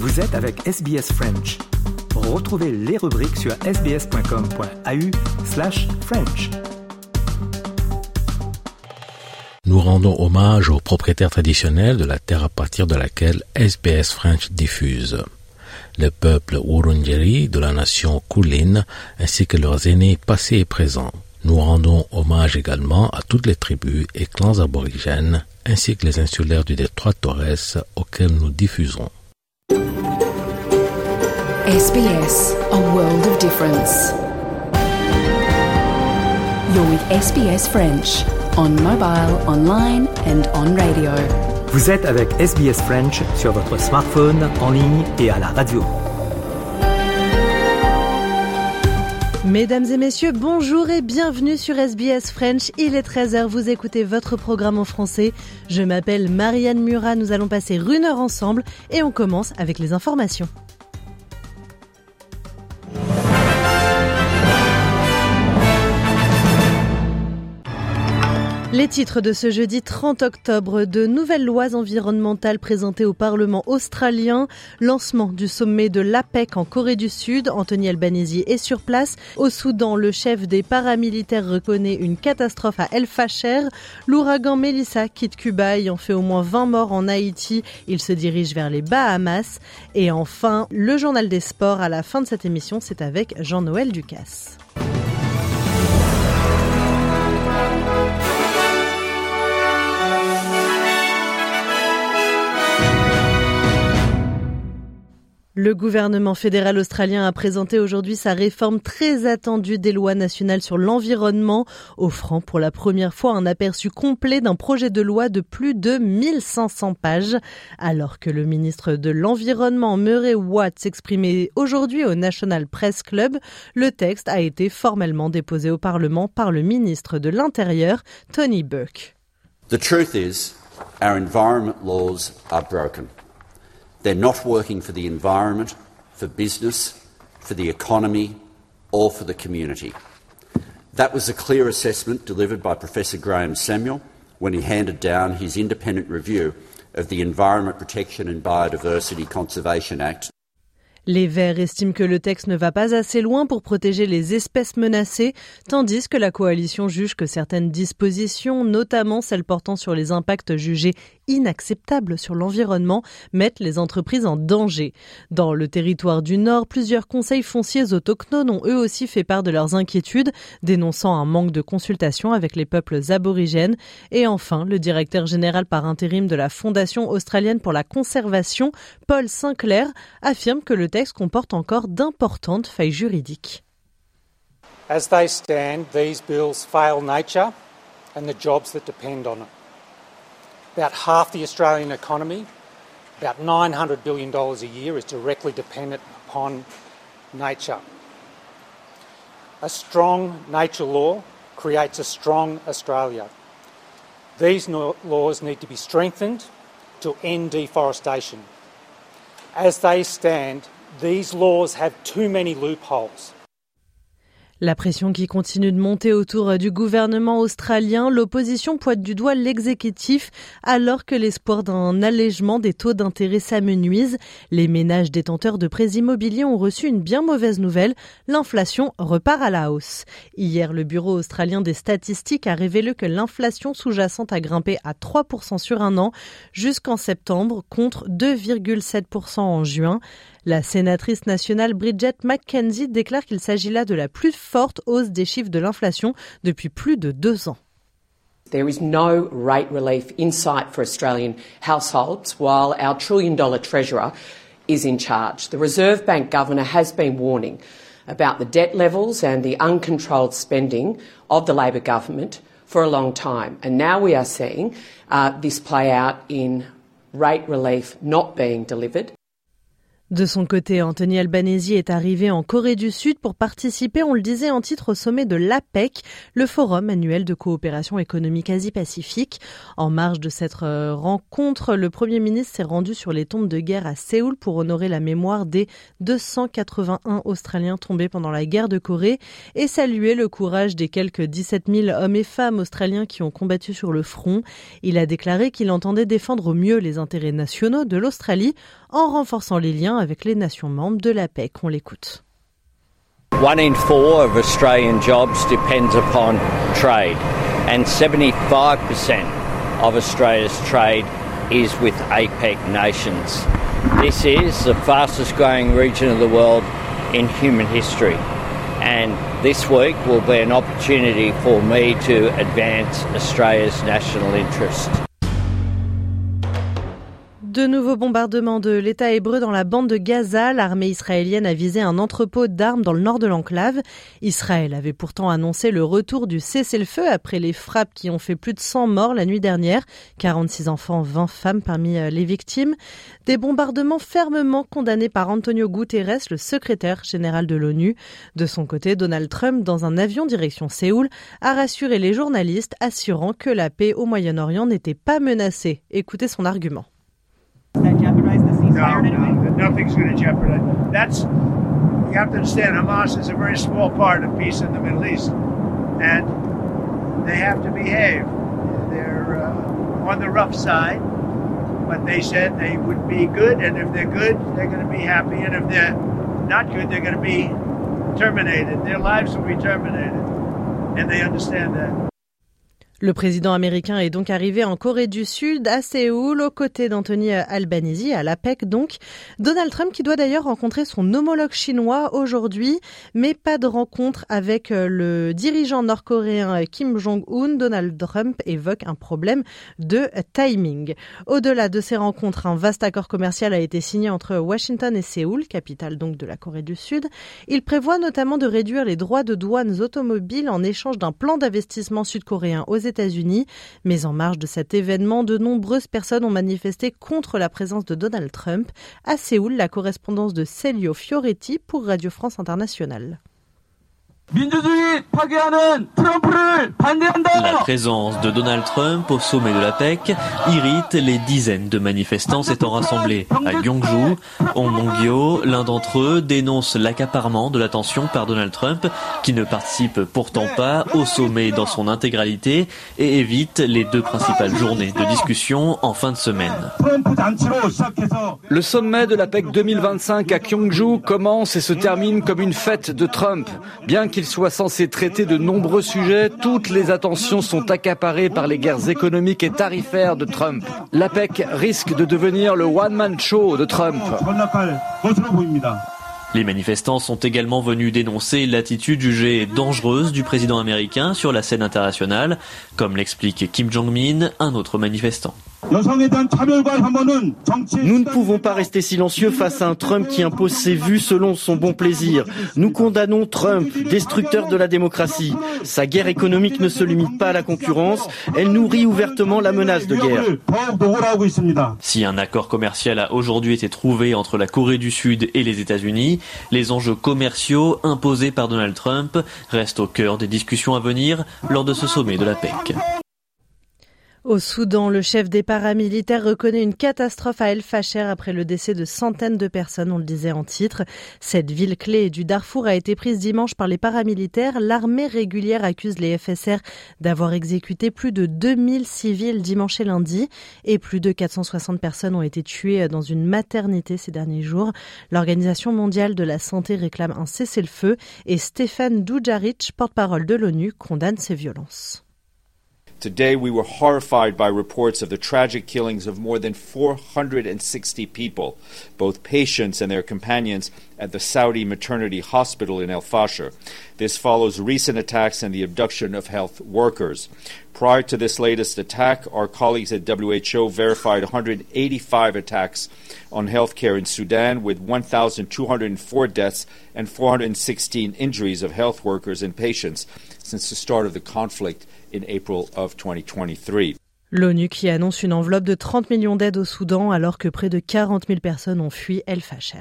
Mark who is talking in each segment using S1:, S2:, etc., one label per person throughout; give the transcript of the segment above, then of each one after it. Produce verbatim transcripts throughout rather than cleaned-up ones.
S1: Vous êtes avec S B S French. Retrouvez les rubriques sur sbs.com.au slash French.
S2: Nous rendons hommage aux propriétaires traditionnels de la terre à partir de laquelle S B S French diffuse. Le peuple Wurundjeri de la nation Kulin ainsi que leurs aînés passés et présents. Nous rendons hommage également à toutes les tribus et clans aborigènes ainsi que les insulaires du détroit Torres auxquels nous diffusons.
S3: S B S, a world of difference. You're with S B S French, on mobile, online and on radio.
S1: Vous êtes avec S B S French sur votre smartphone, en ligne et à la radio.
S4: Mesdames et messieurs, bonjour et bienvenue sur S B S French. Il est treize heures, vous écoutez votre programme en français. Je m'appelle Marianne Murat, nous allons passer une heure ensemble et on commence avec les informations. Les titres de ce jeudi trente octobre, de nouvelles lois environnementales présentées au Parlement australien, lancement du sommet de l'APEC en Corée du Sud, Anthony Albanese est sur place. Au Soudan, le chef des paramilitaires reconnaît une catastrophe à El Fasher. L'ouragan Melissa quitte Cuba, ayant fait au moins vingt morts en Haïti. Il se dirige vers les Bahamas. Et enfin, le journal des sports à la fin de cette émission, c'est avec Jean-Noël Ducasse. Le gouvernement fédéral australien a présenté aujourd'hui sa réforme très attendue des lois nationales sur l'environnement, offrant pour la première fois un aperçu complet d'un projet de loi de plus de mille cinq cents pages. Alors que le ministre de l'Environnement, Murray Watt, s'exprimait aujourd'hui au National Press Club, le texte a été formellement déposé au Parlement par le ministre de l'Intérieur, Tony Burke.
S5: The truth is, our environment laws are broken. They're not working for the environment, for business, for the economy, or for the community. That was a clear assessment delivered by Professor Graham Samuel when he handed down his independent review of the Environment Protection and Biodiversity Conservation Act.
S4: Les Verts estiment que le texte ne va pas assez loin pour protéger les espèces menacées, tandis que la coalition juge que certaines dispositions, notamment celles portant sur les impacts jugés inacceptables sur l'environnement, mettent les entreprises en danger. Dans le territoire du Nord, plusieurs conseils fonciers autochtones ont eux aussi fait part de leurs inquiétudes, dénonçant un manque de consultation avec les peuples aborigènes. Et enfin, le directeur général par intérim de la Fondation australienne pour la conservation, Paul Sinclair, affirme que le texte comporte encore d'importantes failles juridiques.
S6: As they stand, these bills fail nature and the jobs that depend on it. About half the Australian economy, about nine hundred billion dollars a year, is directly dependent upon nature. A strong nature law creates a strong Australia. These no- laws need to be strengthened to end deforestation. As they stand, these laws have too many loopholes.
S4: La pression qui continue de monter autour du gouvernement australien, l'opposition pointe du doigt l'exécutif alors que l'espoir d'un allègement des taux d'intérêt s'amenuise. Les ménages détenteurs de prêts immobiliers ont reçu une bien mauvaise nouvelle, l'inflation repart à la hausse. Hier, le Bureau australien des statistiques a révélé que l'inflation sous-jacente a grimpé à trois pour cent sur un an jusqu'en septembre contre deux virgule sept pour cent en juin. La sénatrice nationale Bridget McKenzie déclare qu'il s'agit là de la plus forte hausse des chiffres de l'inflation depuis plus de deux ans.
S7: There is no rate relief in sight for Australian households while our trillion dollar treasurer is in charge. The Reserve Bank governor has been warning about the debt levels and the uncontrolled spending of the Labor government for a long time. And now we are seeing uh, this play out in rate relief not being delivered.
S4: De son côté, Anthony Albanese est arrivé en Corée du Sud pour participer, on le disait en titre, au sommet de l'APEC, le forum annuel de coopération économique Asie-Pacifique. En marge de cette rencontre, le Premier ministre s'est rendu sur les tombes de guerre à Séoul pour honorer la mémoire des deux cent quatre-vingt-un Australiens tombés pendant la guerre de Corée et saluer le courage des quelques dix-sept mille hommes et femmes australiens qui ont combattu sur le front. Il a déclaré qu'il entendait défendre au mieux les intérêts nationaux de l'Australie en renforçant les liens avec les nations membres de l'APEC. On l'écoute.
S8: One in four of Australian jobs depends upon trade, and seventy-five percent of Australia's trade is with APEC nations. This is the fastest growing region of the world in human history, and this week will be an opportunity for me to advance Australia's national interest.
S4: De nouveaux bombardements de l'État hébreu dans la bande de Gaza. L'armée israélienne a visé un entrepôt d'armes dans le nord de l'enclave. Israël avait pourtant annoncé le retour du cessez-le-feu après les frappes qui ont fait plus de cent morts la nuit dernière. quarante-six enfants, vingt femmes parmi les victimes. Des bombardements fermement condamnés par Antonio Guterres, le secrétaire général de l'ONU. De son côté, Donald Trump, dans un avion direction Séoul, a rassuré les journalistes, assurant que la paix au Moyen-Orient n'était pas menacée. Écoutez son argument.
S9: That jeopardize the ceasefire
S10: no,
S9: in any way?
S10: no, nothing's going to jeopardize. That's, you have to understand, Hamas is a very small part of peace in the Middle East, and they have to behave. They're uh, on the rough side, but they said they would be good, and if they're good, they're going to be happy, and if they're not good, they're going to be terminated. Their lives will be terminated, and they understand that.
S4: Le président américain est donc arrivé en Corée du Sud, à Séoul, aux côtés d'Anthony Albanese, à l'APEC donc. Donald Trump qui doit d'ailleurs rencontrer son homologue chinois aujourd'hui, mais pas de rencontre avec le dirigeant nord-coréen Kim Jong-un. Donald Trump évoque un problème de timing. Au-delà de ces rencontres, un vaste accord commercial a été signé entre Washington et Séoul, capitale donc de la Corée du Sud. Il prévoit notamment de réduire les droits de douane automobiles en échange d'un plan d'investissement sud-coréen aux États-Unis. États-Unis. Mais en marge de cet événement, de nombreuses personnes ont manifesté contre la présence de Donald Trump. À Séoul, la correspondance de Celio Fioretti pour Radio France Internationale.
S11: La présence de Donald Trump au sommet de l'APEC irrite les dizaines de manifestants s'étant rassemblés à Gyeongju. Hong Mong-gyo, l'un d'entre eux, dénonce l'accaparement de l'attention par Donald Trump, qui ne participe pourtant pas au sommet dans son intégralité et évite les deux principales journées de discussion en fin de semaine.
S12: Le sommet de l'APEC deux mille vingt-cinq à Gyeongju commence et se termine comme une fête de Trump. Bien qu'il soit censé traiter de nombreux sujets, toutes les attentions sont accaparées par les guerres économiques et tarifaires de Trump. L'APEC risque de devenir le one-man show de Trump.
S11: Les manifestants sont également venus dénoncer l'attitude jugée dangereuse du président américain sur la scène internationale, comme l'explique Kim Jong-min, un autre manifestant.
S13: Nous ne pouvons pas rester silencieux face à un Trump qui impose ses vues selon son bon plaisir. Nous condamnons Trump, destructeur de la démocratie. Sa guerre économique ne se limite pas à la concurrence, elle nourrit ouvertement la menace de guerre.
S11: Si un accord commercial a aujourd'hui été trouvé entre la Corée du Sud et les États-Unis, les enjeux commerciaux imposés par Donald Trump restent au cœur des discussions à venir lors de ce sommet de l'APEC.
S4: Au Soudan, le chef des paramilitaires reconnaît une catastrophe à El Fasher après le décès de centaines de personnes, on le disait en titre. Cette ville clé du Darfour a été prise dimanche par les paramilitaires. L'armée régulière accuse les F S R d'avoir exécuté plus de deux mille civils dimanche et lundi et plus de quatre cent soixante personnes ont été tuées dans une maternité ces derniers jours. L'Organisation mondiale de la santé réclame un cessez-le-feu et Stéphane Dujarric, porte-parole de l'ONU, condamne ces violences.
S14: Today we were horrified by reports of the tragic killings of more than four hundred sixty people, both patients and their companions, at the Saudi maternity hospital in El Fasher. This follows recent attacks and the abduction of health workers. Prior to this latest attack, our colleagues at W H O verified one hundred eighty-five attacks on healthcare in Sudan, with one thousand two hundred four deaths and four hundred sixteen injuries of health workers and patients since the start of the conflict in April of twenty twenty-three.
S4: L'ONU qui annonce une enveloppe de trente millions d'aides au Soudan alors que près de quarante mille personnes ont fui El Fasher.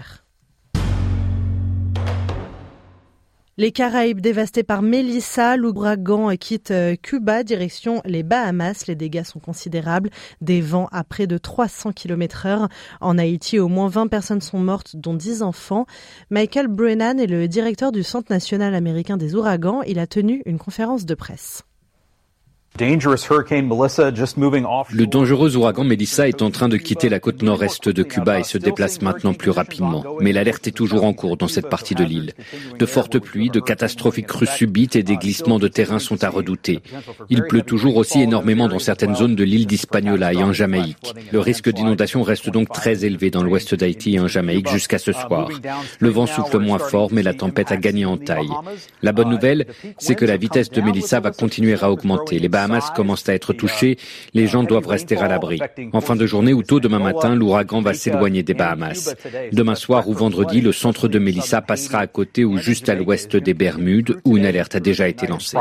S4: Les Caraïbes dévastés par Melissa, l'ouragan quitte Cuba, direction les Bahamas. Les dégâts sont considérables, des vents à près de trois cents kilomètres heure. En Haïti, au moins vingt personnes sont mortes, dont dix enfants. Michael Brennan est le directeur du Centre national américain des ouragans. Il a tenu une conférence de presse.
S15: Le dangereux ouragan Melissa est en train de quitter la côte nord-est de Cuba et se déplace maintenant plus rapidement. Mais l'alerte est toujours en cours dans cette partie de l'île. De fortes pluies, de catastrophiques crues subites et des glissements de terrain sont à redouter. Il pleut toujours aussi énormément dans certaines zones de l'île d'Hispaniola et en Jamaïque. Le risque d'inondation reste donc très élevé dans l'ouest d'Haïti et en Jamaïque jusqu'à ce soir. Le vent souffle moins fort, mais la tempête a gagné en taille. La bonne nouvelle, c'est que la vitesse de Melissa va continuer à augmenter. Les Bahamas commencent à être touchés, les gens doivent rester à l'abri. En fin de journée ou tôt demain matin, l'ouragan va s'éloigner des Bahamas. Demain soir ou vendredi, le centre de Melissa passera à côté ou juste à l'ouest des Bermudes, où une alerte a déjà été lancée.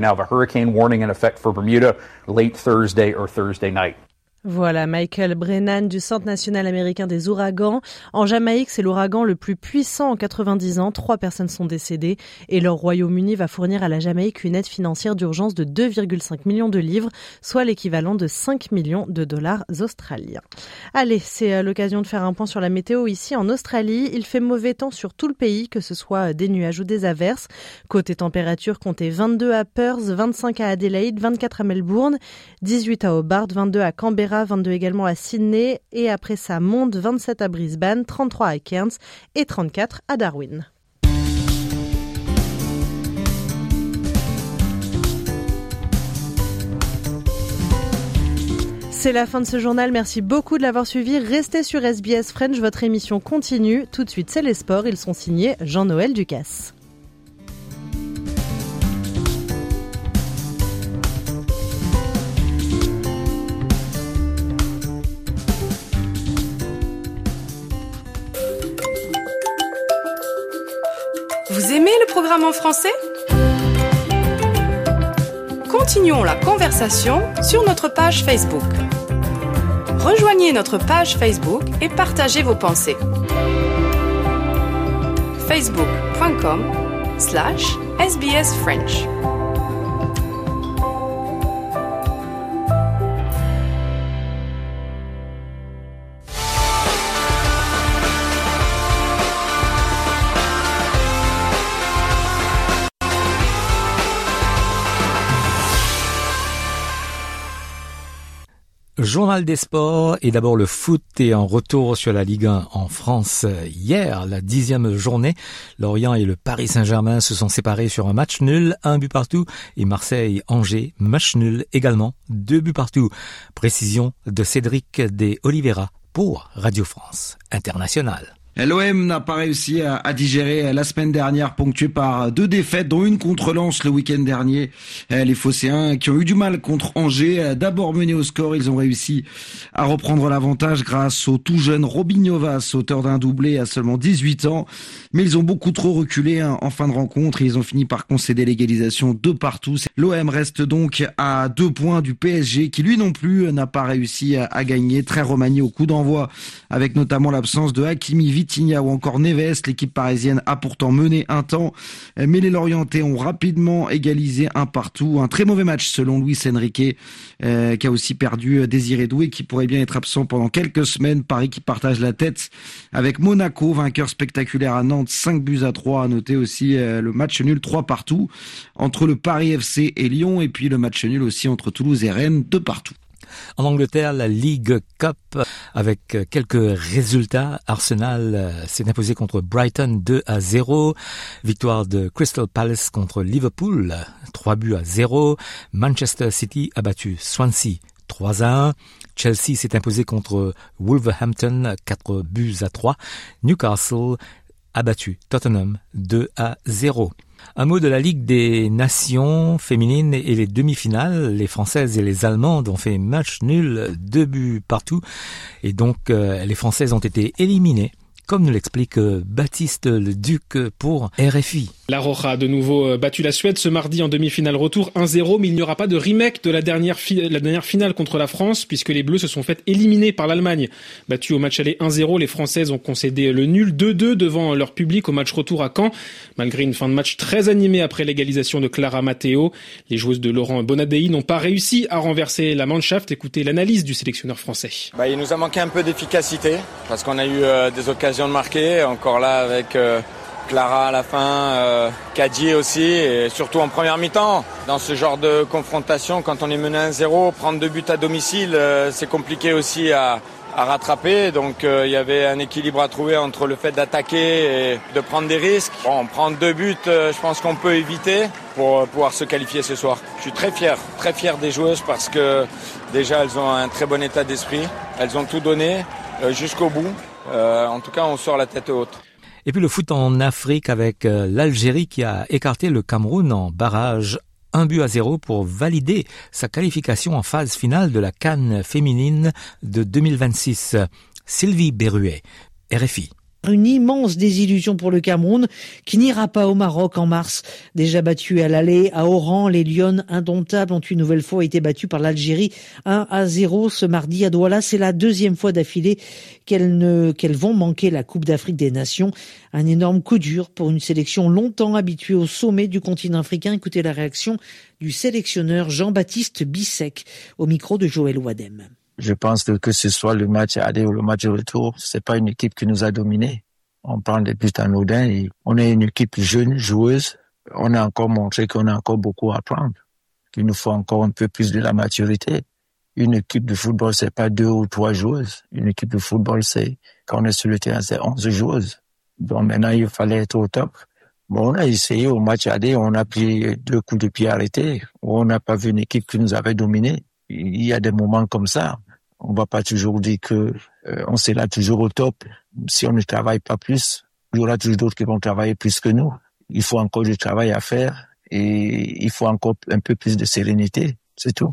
S4: Voilà, Michael Brennan du Centre national américain des ouragans. En Jamaïque, c'est l'ouragan le plus puissant en quatre-vingt-dix ans. Trois personnes sont décédées et le Royaume-Uni va fournir à la Jamaïque une aide financière d'urgence de deux virgule cinq millions de livres, soit l'équivalent de cinq millions de dollars australiens. Allez, c'est l'occasion de faire un point sur la météo ici en Australie. Il fait mauvais temps sur tout le pays, que ce soit des nuages ou des averses. Côté température, comptez vingt-deux à Perth, vingt-cinq à Adélaïde, vingt-quatre à Melbourne, dix-huit à Hobart, vingt-deux à Canberra, vingt-deux également à Sydney et après ça monte, vingt-sept à Brisbane, trente-trois à Cairns et trente-quatre à Darwin. C'est la fin de ce journal, merci beaucoup de l'avoir suivi. Restez sur S B S French, votre émission continue. Tout de suite, c'est les sports, ils sont signés Jean-Noël Ducasse.
S16: Vous aimez le programme en français ? Continuons la conversation sur notre page Facebook. Rejoignez notre page Facebook et partagez vos pensées. facebook.com slash SBS French.
S17: Journal des sports et d'abord le foot et un retour sur la Ligue un en France. Hier, la dixième journée, Lorient et le Paris Saint-Germain se sont séparés sur un match nul, un but partout, et Marseille-Angers, match nul également, deux buts partout. Précision de Cédric de Oliveira pour Radio France Internationale.
S18: L'O M n'a pas réussi à, à digérer la semaine dernière, ponctuée par deux défaites, dont une contre Lens le week-end dernier. Les Phocéens qui ont eu du mal contre Angers, d'abord menés au score, ils ont réussi à reprendre l'avantage grâce au tout jeune Robin Novas, auteur d'un doublé à seulement dix-huit ans. Mais ils ont beaucoup trop reculé en fin de rencontre et ils ont fini par concéder l'égalisation de partout. L'O M reste donc à deux points du P S G qui lui non plus n'a pas réussi à, à gagner, très remanié au coup d'envoi avec notamment l'absence de Hakimi, Vitinha ou encore Neves. L'équipe parisienne a pourtant mené un temps, mais les Lorientais ont rapidement égalisé un partout. Un très mauvais match selon Luis Enrique, euh, qui a aussi perdu Désiré Doué, qui pourrait bien être absent pendant quelques semaines. Paris qui partage la tête avec Monaco, vainqueur spectaculaire à Nantes, cinq buts à trois. À noter aussi euh, le match nul trois partout entre le Paris F C et Lyon, et puis le match nul aussi entre Toulouse et Rennes, deux partout.
S17: En Angleterre, la League Cup avec quelques résultats. Arsenal s'est imposé contre Brighton deux à zéro. Victoire de Crystal Palace contre Liverpool, trois buts à zéro. Manchester City a battu Swansea trois à un. Chelsea s'est imposé contre Wolverhampton, quatre buts à trois. Newcastle a battu Tottenham deux à zéro. Un mot de la Ligue des Nations féminines et les demi-finales. Les Françaises et les Allemandes ont fait match nul, deux buts partout. Et donc, euh, les Françaises ont été éliminées, comme nous l'explique Baptiste Leduc pour R F I.
S19: La Roja a de nouveau battu la Suède ce mardi en demi-finale retour un zéro, mais il n'y aura pas de remake de la dernière, fi- la dernière finale contre la France, puisque les Bleus se sont fait éliminer par l'Allemagne. Battus au match aller un zéro, les Françaises ont concédé le nul deux deux devant leur public au match retour à Caen. Malgré une fin de match très animée après l'égalisation de Clara Matteo, les joueuses de Laurent Bonadei n'ont pas réussi à renverser la Mannschaft. Écoutez l'analyse du sélectionneur français.
S20: Bah, il nous a manqué un peu d'efficacité, parce qu'on a eu euh, des occasions de marquer, encore là avec... Euh Clara à la fin, euh, Kadji aussi, et surtout en première mi-temps. Dans ce genre de confrontation, quand on est mené un zéro, prendre deux buts à domicile, euh, c'est compliqué aussi à, à rattraper. Donc il euh, y avait un équilibre à trouver entre le fait d'attaquer et de prendre des risques. Bon, prendre deux buts, euh, je pense qu'on peut éviter pour euh, pouvoir se qualifier ce soir. Je suis très fier, très fier des joueuses parce que déjà elles ont un très bon état d'esprit. Elles ont tout donné euh, jusqu'au bout. Euh, en tout cas, on sort la tête haute.
S17: Et puis le foot en Afrique avec l'Algérie qui a écarté le Cameroun en barrage un but à zéro pour valider sa qualification en phase finale de la CAN féminine de deux mille vingt-six. Sylvie Berruet, R F I.
S21: Une immense désillusion pour le Cameroun qui n'ira pas au Maroc en mars. Déjà battu à l'aller à Oran, les Lionnes indomptables ont une nouvelle fois été battues par l'Algérie un à zéro ce mardi à Douala. C'est la deuxième fois d'affilée qu'elles ne, qu'elles vont manquer la Coupe d'Afrique des Nations. Un énorme coup dur pour une sélection longtemps habituée au sommet du continent africain. Écoutez la réaction du sélectionneur Jean-Baptiste Bissek au micro de Joël Wadem.
S22: Je pense que que ce soit le match aller ou le match retour, c'est pas une équipe qui nous a dominés. On prend des buts anodins et on est une équipe jeune, joueuse. On a encore montré qu'on a encore beaucoup à apprendre. Qu'il nous faut encore un peu plus de la maturité. Une équipe de football, c'est pas deux ou trois joueuses. Une équipe de football, c'est, quand on est sur le terrain, c'est onze joueuses. Donc maintenant, il fallait être au top. Bon, on a essayé au match aller, on a pris deux coups de pied arrêtés. On n'a pas vu une équipe qui nous avait dominés. Il y a des moments comme ça. On va pas toujours dire que euh, on sera là toujours au top. Si on ne travaille pas plus, il y aura toujours d'autres qui vont travailler plus que nous. Il faut encore du travail à faire et il faut encore un peu plus de sérénité. C'est tout.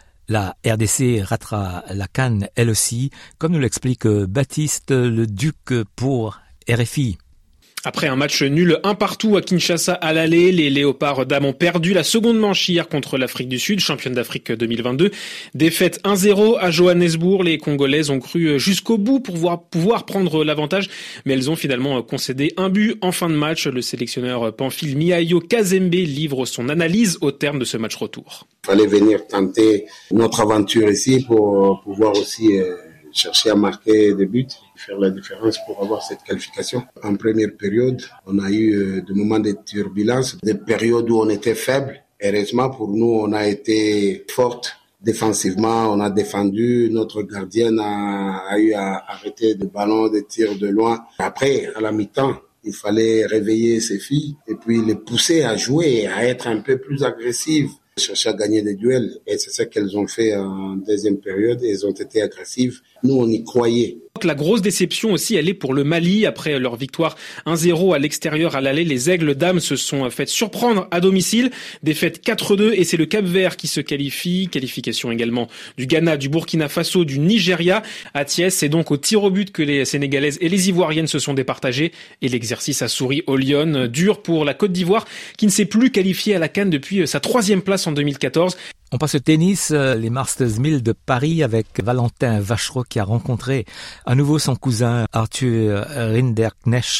S17: La R D C ratera la CAN elle aussi, comme nous l'explique Baptiste Le Duc pour R F I.
S19: Après un match nul un partout à Kinshasa à l'aller, les Léopards dames ont perdu la seconde manche hier contre l'Afrique du Sud, championne d'Afrique deux mille vingt-deux. Défaite un zéro à Johannesburg, les Congolaises ont cru jusqu'au bout pour pouvoir, pouvoir prendre l'avantage, mais elles ont finalement concédé un but en fin de match. Le sélectionneur Pamphile Miayo Kazembe livre son analyse au terme de ce match retour.
S23: Il fallait venir tenter notre aventure ici pour pouvoir aussi euh, chercher à marquer des buts, faire la différence pour avoir cette qualification. En première période, on a eu euh, des moments de turbulence, des périodes où on était faible. Heureusement pour nous, on a été forte défensivement, on a défendu, notre gardienne a, a eu à arrêter des ballons, des tirs de loin. Après, à la mi-temps, il fallait réveiller ces filles et puis les pousser à jouer, à être un peu plus agressives, chercher à gagner des duels. Et c'est ça qu'elles ont fait en deuxième période. Elles ont été agressives. Nous, on y croyait.
S19: La grosse déception aussi, elle est pour le Mali. Après leur victoire un zéro à l'extérieur à l'aller, les Aigles dames se sont fait surprendre à domicile. Défaite quatre deux et c'est le Cap-Vert qui se qualifie. Qualification également du Ghana, du Burkina Faso, du Nigeria. À Thiès, c'est donc au tir au but que les Sénégalaises et les Ivoiriennes se sont départagées. Et l'exercice a souri aux Lionnes. Dur pour la Côte d'Ivoire qui ne s'est plus qualifiée à la CAN depuis sa troisième place en deux mille quatorze.
S17: On passe au tennis, les Masters mille de Paris avec Valentin Vachereau qui a rencontré à nouveau son cousin Arthur Rinderknecht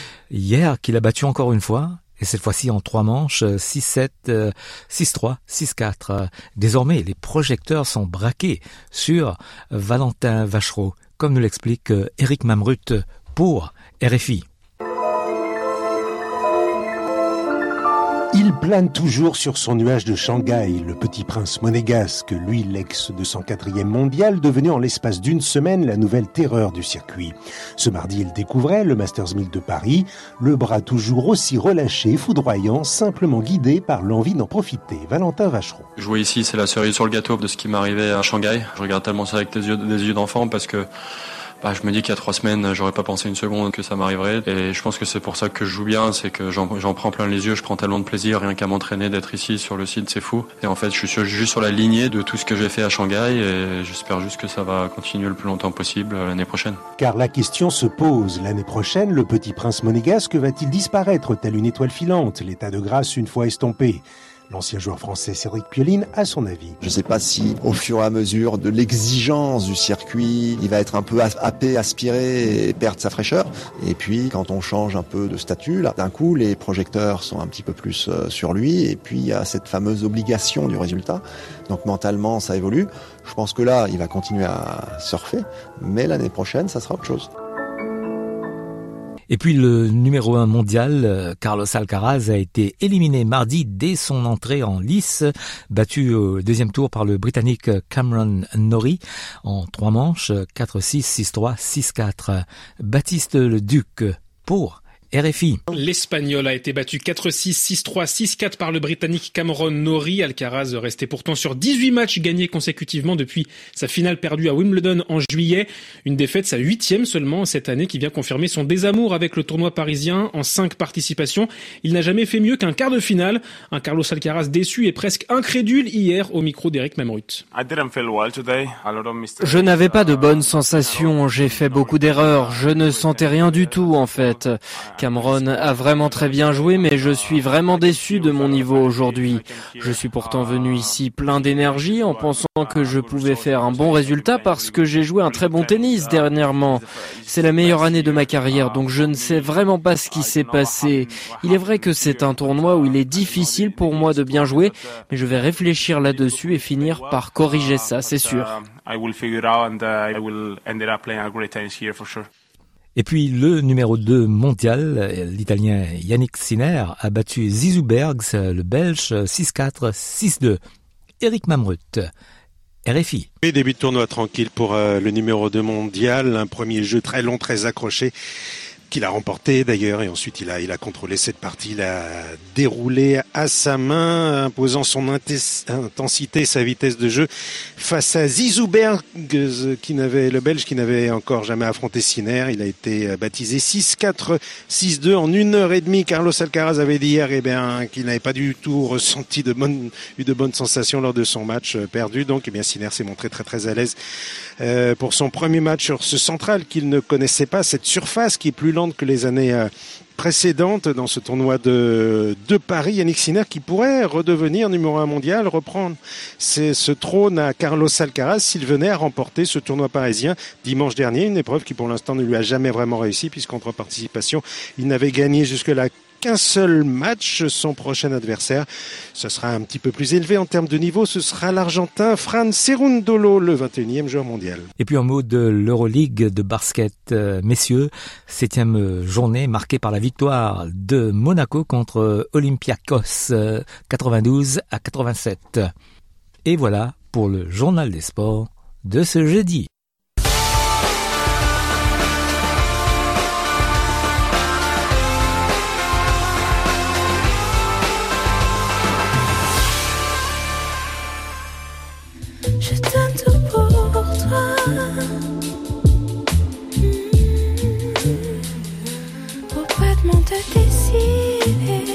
S17: hier, qu'il a battu encore une fois. Et cette fois-ci en trois manches, six sept, six trois, six quatre. Désormais, les projecteurs sont braqués sur Valentin Vachereau, comme nous l'explique Eric Mamrut pour R F I.
S24: Il plane toujours sur son nuage de Shanghai, le petit prince monégasque, lui l'ex deux cent quatrième mondial, devenu en l'espace d'une semaine la nouvelle terreur du circuit. Ce mardi, il découvrait le Masters mille de Paris, le bras toujours aussi relâché, foudroyant, simplement guidé par l'envie d'en profiter. Valentin Vachereau.
S25: Jouer ici, c'est la cerise sur le gâteau de ce qui m'arrivait à Shanghai. Je regarde tellement ça avec des yeux, des yeux d'enfant parce que Bah, je me dis qu'il y a trois semaines, j'aurais pas pensé une seconde que ça m'arriverait. Et je pense que c'est pour ça que je joue bien, c'est que j'en, j'en prends plein les yeux, je prends tellement de plaisir, rien qu'à m'entraîner, d'être ici sur le site, c'est fou. Et en fait, je suis juste sur la lignée de tout ce que j'ai fait à Shanghai et j'espère juste que ça va continuer le plus longtemps possible l'année prochaine.
S24: Car la question se pose, l'année prochaine, le petit prince monégasque va-t-il disparaître tel une étoile filante, l'état de grâce une fois estompé ? L'ancien joueur français Cédric Pioline a son avis.
S26: Je ne sais pas si, au fur et à mesure de l'exigence du circuit, il va être un peu happé, aspiré et perdre sa fraîcheur. Et puis, quand on change un peu de statut, là, d'un coup, les projecteurs sont un petit peu plus sur lui. Et puis, il y a cette fameuse obligation du résultat. Donc, mentalement, ça évolue. Je pense que là, il va continuer à surfer. Mais l'année prochaine, ça sera autre chose.
S17: Et puis le numéro un mondial, Carlos Alcaraz, a été éliminé mardi dès son entrée en lice, battu au deuxième tour par le Britannique Cameron Norrie en trois manches, quatre six, six trois, six quatre. Baptiste Leduc pour R F I.
S19: L'Espagnol a été battu quatre six, six trois, six quatre par le Britannique Cameron Norrie. Alcaraz restait pourtant sur dix-huit matchs gagnés consécutivement depuis sa finale perdue à Wimbledon en juillet. Une défaite, sa huitième seulement cette année, qui vient confirmer son désamour avec le tournoi parisien en cinq participations. Il n'a jamais fait mieux qu'un quart de finale. Un Carlos Alcaraz déçu et presque incrédule hier au micro d'Eric Mamrut.
S1: Je n'avais pas de bonnes sensations. J'ai fait beaucoup d'erreurs. Je ne sentais rien du tout en fait. Cameron a vraiment très bien joué, mais je suis vraiment déçu de mon niveau aujourd'hui. Je suis pourtant venu ici plein d'énergie en pensant que je pouvais faire un bon résultat parce que j'ai joué un très bon tennis dernièrement. C'est la meilleure année de ma carrière, donc je ne sais vraiment pas ce qui s'est passé. Il est vrai que c'est un tournoi où il est difficile pour moi de bien jouer, mais je vais réfléchir là-dessus et finir par corriger ça, c'est sûr.
S17: Et puis le numéro deux mondial, l'Italien Yannick Sinner, a battu Zizou Bergs, le Belge, six quatre, six deux. Eric Mamrut, R F I.
S24: Et début de tournoi tranquille pour euh, le numéro deux mondial, un premier jeu très long, très accroché, qu'il a remporté d'ailleurs, et ensuite il a, il a contrôlé cette partie, il a déroulé à sa main, imposant son intensité, sa vitesse de jeu face à Zizou Bergs, qui n'avait, le Belge qui n'avait encore jamais affronté Sinner. Il a été baptisé six quatre, six deux en une heure et demie. Carlos Alcaraz avait dit hier, eh bien, qu'il n'avait pas du tout ressenti de bonnes, eu de bonnes sensations lors de son match perdu. Donc, eh bien, Sinner s'est montré très très à l'aise euh, pour son premier match sur ce central qu'il ne connaissait pas, cette surface qui est plus lente que les années euh, précédentes dans ce tournoi de, de Paris. Yannick Sinner qui pourrait redevenir numéro un mondial, reprendre c'est, ce trône à Carlos Alcaraz s'il venait à remporter ce tournoi parisien dimanche dernier, une épreuve qui pour l'instant ne lui a jamais vraiment réussi puisqu'entre participation, il n'avait gagné jusque-là qu'un seul match. Son prochain adversaire, ce sera un petit peu plus élevé en termes de niveau, ce sera l'Argentin Fran Cerundolo, le vingt et unième joueur mondial.
S17: Et puis en mot de l'Euroleague de basket, euh, messieurs, septième journée marquée par la victoire de Monaco contre Olympiakos, euh, quatre-vingt-douze à quatre-vingt-sept. Et voilà pour le journal des sports de ce jeudi.
S2: Je donne tout pour toi. Mmh. Complètement te décider.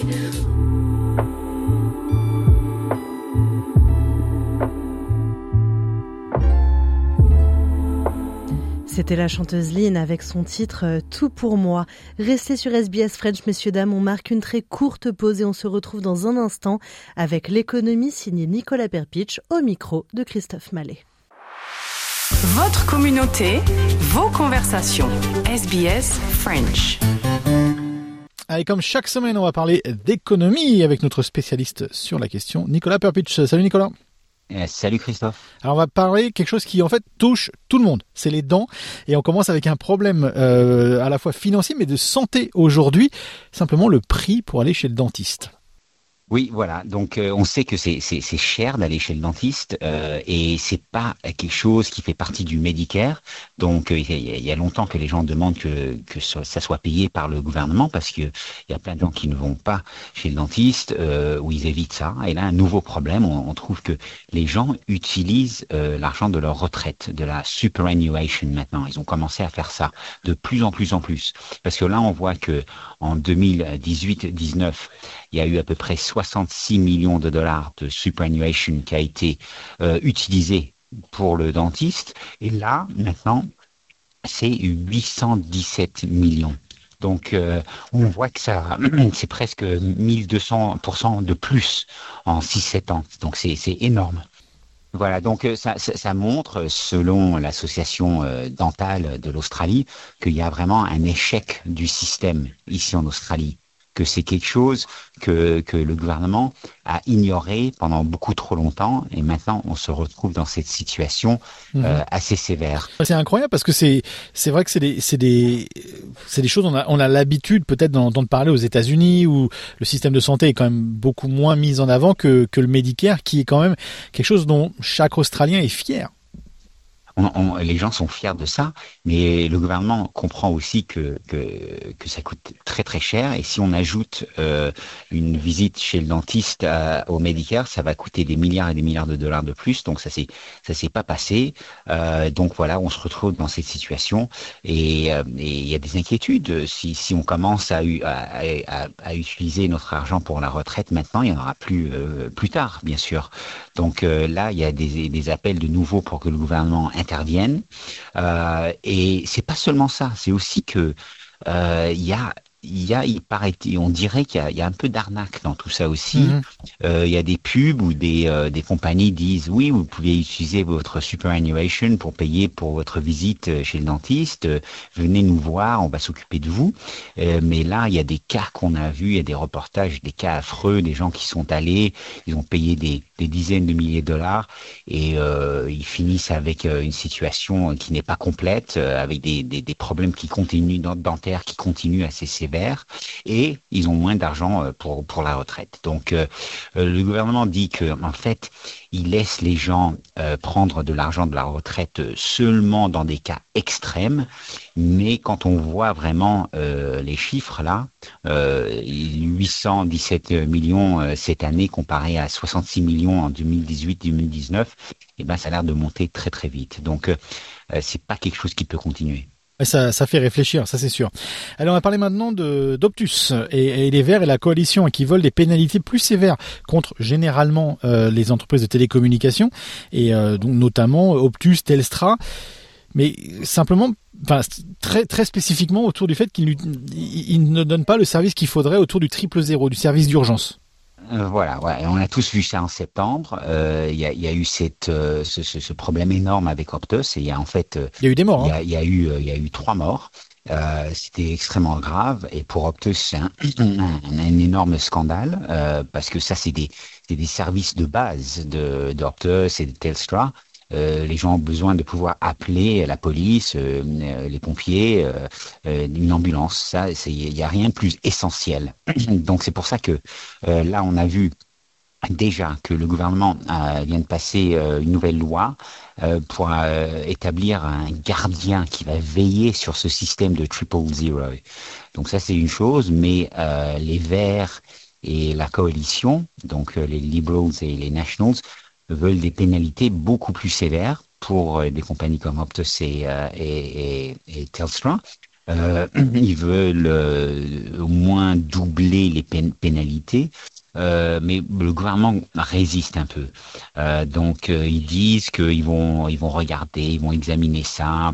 S4: C'était la chanteuse Lynn avec son titre « Tout pour moi ». Restez sur S B S French, messieurs, dames, on marque une très courte pause et on se retrouve dans un instant avec l'économie signée Nicolas Perpich au micro de Christophe Mallet.
S16: Votre communauté, vos conversations. S B S French.
S3: Allez, comme chaque semaine, on va parler d'économie avec notre spécialiste sur la question, Nicolas Perpich. Salut Nicolas.
S5: Euh, salut Christophe.
S3: Alors on va parler quelque chose qui en fait touche tout le monde, c'est les dents. Et on commence avec un problème euh, à la fois financier mais de santé aujourd'hui, simplement le prix pour aller chez le dentiste.
S5: Oui, voilà. Donc, euh, on sait que c'est, c'est, c'est cher d'aller chez le dentiste euh, et c'est pas quelque chose qui fait partie du Medicare. Donc, euh, il y, y a longtemps que les gens demandent que, que ça soit payé par le gouvernement parce que il y a plein de gens qui ne vont pas chez le dentiste euh, ou ils évitent ça. Et là, un nouveau problème, on, on trouve que les gens utilisent euh, l'argent de leur retraite, de la superannuation maintenant. Ils ont commencé à faire ça de plus en plus en plus. Parce que là, on voit que en deux mille dix-huit dix-neuf, il y a eu à peu près soixante-six millions de dollars de superannuation qui a été euh, utilisé pour le dentiste. Et là, maintenant, c'est huit cent dix-sept millions. Donc, euh, on voit que ça, c'est presque mille deux cents pour cent de plus en six sept ans. Donc, c'est, c'est énorme. Voilà, donc ça, ça, ça montre, selon l'association euh, dentale de l'Australie, qu'il y a vraiment un échec du système ici en Australie. que c'est quelque chose que, que le gouvernement a ignoré pendant beaucoup trop longtemps et maintenant on se retrouve dans cette situation euh, mmh. assez sévère.
S3: C'est incroyable parce que c'est c'est vrai que c'est des c'est des c'est des choses on a on a l'habitude peut-être d'en entendre parler aux États-Unis où le système de santé est quand même beaucoup moins mis en avant que que le Medicare qui est quand même quelque chose dont chaque Australien est fier.
S5: On, on, les gens sont fiers de ça, mais le gouvernement comprend aussi que que, que ça coûte très très cher. Et si on ajoute euh, une visite chez le dentiste à, au Medicare, ça va coûter des milliards et des milliards de dollars de plus. Donc ça c'est ça s'est pas passé. Euh, donc voilà, on se retrouve dans cette situation et euh, et il y a des inquiétudes. Si si on commence à à, à à utiliser notre argent pour la retraite maintenant, il y en aura plus euh, plus tard, bien sûr. Donc euh, là, il y a des des appels de nouveau pour que le gouvernement interviennent euh, et c'est pas seulement ça, c'est aussi que euh, il y a il y a il paraît on dirait qu'il y a, il y a un peu d'arnaque dans tout ça aussi. Mm-hmm. Euh, il y a des pubs où des euh, des compagnies disent oui vous pouvez utiliser votre superannuation pour payer pour votre visite chez le dentiste, venez nous voir, on va s'occuper de vous. Euh, mais là il y a des cas qu'on a vus, il y a des reportages, des cas affreux, des gens qui sont allés, ils ont payé des des dizaines de milliers de dollars et euh, ils finissent avec euh, une situation qui n'est pas complète, euh, avec des, des, des problèmes qui continuent, dentaires qui continuent assez sévères et ils ont moins d'argent euh, pour, pour la retraite. Donc euh, le gouvernement dit que en fait il laisse les gens euh, prendre de l'argent de la retraite seulement dans des cas extrêmes, mais quand on voit vraiment euh, les chiffres là, euh, huit cent dix-sept millions euh, cette année comparé à soixante-six millions en deux mille dix-huit deux mille dix-neuf, et ben ça a l'air de monter très très vite. Donc euh, c'est pas quelque chose qui peut continuer.
S3: Ça, ça fait réfléchir, ça c'est sûr. Alors on va parler maintenant de d'Optus et, et les Verts et la coalition qui veulent des pénalités plus sévères contre généralement euh, les entreprises de télécommunications et euh, donc notamment Optus, Telstra, mais simplement, enfin très très spécifiquement autour du fait qu'ils ils ne donnent pas le service qu'il faudrait autour du triple zéro, du service d'urgence.
S5: Euh, voilà, ouais. On a tous vu ça en septembre. Il euh, y, a, y a eu cette, euh, ce, ce, ce problème énorme avec Optus et il y a en fait,
S3: il y a eu des morts.
S5: Il hein. y, y a eu, il y a eu trois morts. Euh, c'était extrêmement grave et pour Optus c'est un, un, un énorme scandale euh, parce que ça c'est des, c'est des services de base de d'Optus et de Telstra. Euh, les gens ont besoin de pouvoir appeler la police, euh, les pompiers, euh, euh, une ambulance. Ça, il y a rien de plus essentiel. Donc c'est pour ça que euh, là on a vu déjà que le gouvernement euh, vient de passer euh, une nouvelle loi euh, pour euh, établir un gardien qui va veiller sur ce système de triple zero. Donc ça c'est une chose, mais euh, les Verts et la coalition, donc euh, les Liberals et les Nationals, veulent des pénalités beaucoup plus sévères pour euh, des compagnies comme Optus et, euh, et, et, et Telstra. Euh, ils veulent euh, au moins doubler les pén- pénalités. Euh, mais le gouvernement résiste un peu. Euh, donc euh, ils disent qu'ils vont, ils vont regarder, ils vont examiner ça.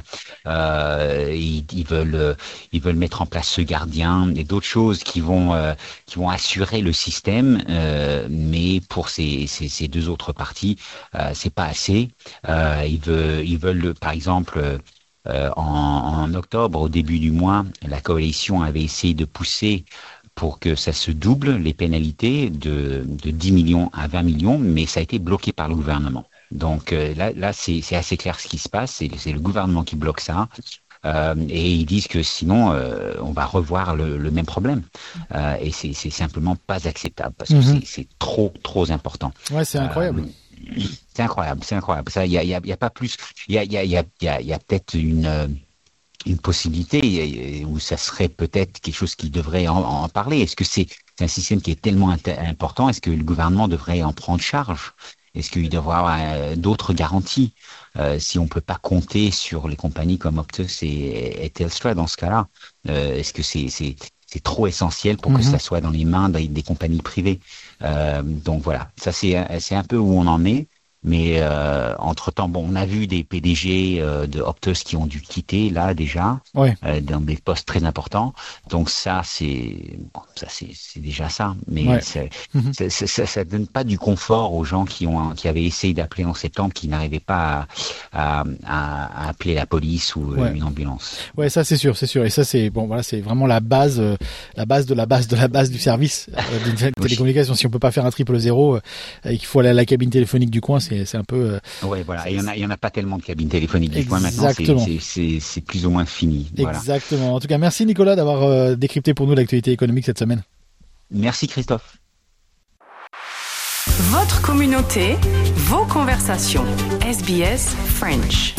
S5: Euh, ils, ils veulent, ils veulent mettre en place ce gardien et d'autres choses qui vont, euh, qui vont assurer le système. Euh, mais pour ces, ces, ces deux autres parties, euh, c'est pas assez. Euh, ils veulent, ils veulent, par exemple. Euh, en, en octobre, au début du mois, la coalition avait essayé de pousser pour que ça se double, les pénalités de, de dix millions à vingt millions, mais ça a été bloqué par le gouvernement. Donc euh, là, là c'est, c'est assez clair ce qui se passe, c'est, c'est le gouvernement qui bloque ça. Euh, et ils disent que sinon, euh, on va revoir le, le même problème. Euh, et c'est, c'est simplement pas acceptable, parce que mm-hmm. c'est, c'est trop, trop important.
S3: Ouais, c'est incroyable.
S5: Euh, c'est incroyable, c'est incroyable. Ça, il y a, y a, y a pas plus. Il y a, il y a, il y a, il y a, y a peut-être une. Euh, une possibilité où ça serait peut-être quelque chose qui devrait en, en parler. Est-ce que c'est, c'est un système qui est tellement inter- important? Est-ce que le gouvernement devrait en prendre charge? Est-ce qu'il devrait avoir euh, d'autres garanties euh, si on peut pas compter sur les compagnies comme Optus et, et Telstra dans ce cas-là? Euh, est-ce que c'est, c'est, c'est trop essentiel pour mm-hmm. que ça soit dans les mains des, des compagnies privées? euh, Donc voilà, ça c'est, c'est un peu où on en est. Mais euh, entre-temps, bon, on a vu des P D G euh, de Optus qui ont dû quitter là déjà,
S3: ouais.
S5: euh, dans des postes très importants. Donc ça, c'est bon, ça c'est, c'est déjà ça. Mais
S3: ouais.
S5: c'est,
S3: mm-hmm.
S5: c'est, c'est, ça, ça donne pas du confort aux gens qui ont qui avaient essayé d'appeler en septembre, qui n'arrivaient pas à, à, à, à appeler la police ou
S3: ouais.
S5: une ambulance.
S3: Ouais, ça c'est sûr, c'est sûr. Et ça c'est bon, voilà, c'est vraiment la base, euh, la base de la base de la base du service euh, d'une
S5: oui.
S3: télécommunication. Si on peut pas faire un triple zéro euh, et qu'il faut aller à la cabine téléphonique du coin, c'est c'est un peu. Euh,
S5: Ouais, voilà. Il y en a, il y en a pas tellement de cabines téléphoniques du coin maintenant. C'est, c'est, c'est, c'est plus ou moins fini. Voilà.
S3: Exactement. En tout cas, merci Nicolas d'avoir euh, décrypté pour nous l'actualité économique cette semaine.
S5: Merci Christophe.
S16: Votre communauté, vos conversations. S B S French.